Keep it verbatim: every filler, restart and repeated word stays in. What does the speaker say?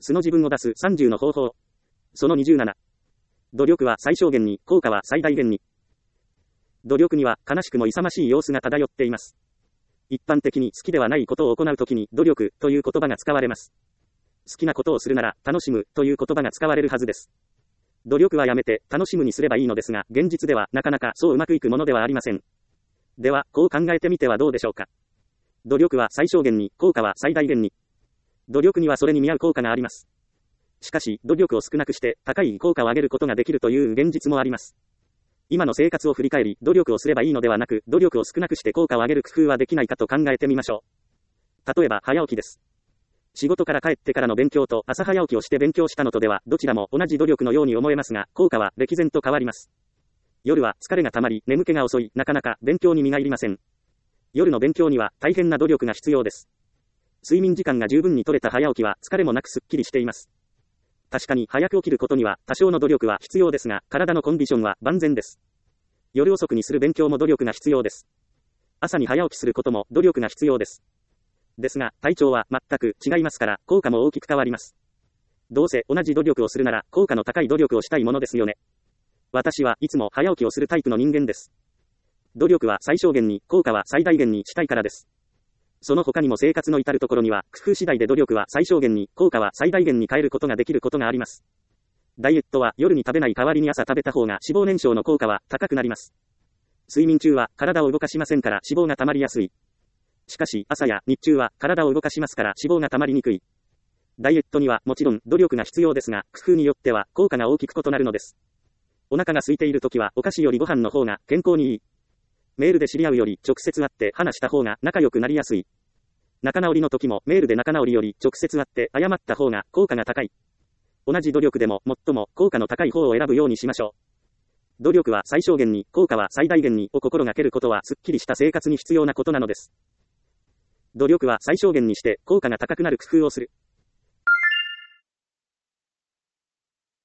素の自分を出すさんじゅうの方法。そのにじゅうなな。努力は最小限に、効果は最大限に。努力には悲しくも勇ましい様子が漂っています。一般的に好きではないことを行うときに努力という言葉が使われます。好きなことをするなら楽しむという言葉が使われるはずです。努力はやめて楽しむにすればいいのですが、現実ではなかなかそううまくいくものではありません。では、こう考えてみてはどうでしょうか。努力は最小限に、効果は最大限に。努力にはそれに見合う効果があります。しかし、努力を少なくして高い効果を上げることができるという現実もあります。今の生活を振り返り、努力をすればいいのではなく、努力を少なくして効果を上げる工夫はできないかと考えてみましょう。例えば、早起きです。仕事から帰ってからの勉強と朝早起きをして勉強したのとでは、どちらも同じ努力のように思えますが、効果は歴然と変わります。夜は疲れがたまり、眠気が遅い、なかなか勉強に身が入りません。夜の勉強には大変な努力が必要です。睡眠時間が十分に取れた早起きは疲れもなくすっきりしています。確かに早く起きることには多少の努力は必要ですが、体のコンディションは万全です。夜遅くにする勉強も努力が必要です。朝に早起きすることも努力が必要です。ですが、体調は全く違いますから、効果も大きく変わります。どうせ同じ努力をするなら、効果の高い努力をしたいものですよね。私はいつも早起きをするタイプの人間です。努力は最小限に、効果は最大限にしたいからです。その他にも生活の至るところには、工夫次第で努力は最小限に、効果は最大限に変えることができることがあります。ダイエットは夜に食べない代わりに朝食べた方が脂肪燃焼の効果は高くなります。睡眠中は体を動かしませんから脂肪が溜まりやすい。しかし朝や日中は体を動かしますから脂肪が溜まりにくい。ダイエットにはもちろん努力が必要ですが、工夫によっては効果が大きく異なるのです。お腹が空いているときはお菓子よりご飯の方が健康にいい。メールで知り合うより直接会って話した方が仲良くなりやすい。仲直りの時もメールで仲直りより直接会って謝った方が効果が高い。同じ努力でも最も効果の高い方を選ぶようにしましょう。努力は最小限に、効果は最大限にを心がけることはすっきりした生活に必要なことなのです。努力は最小限にして効果が高くなる工夫をする。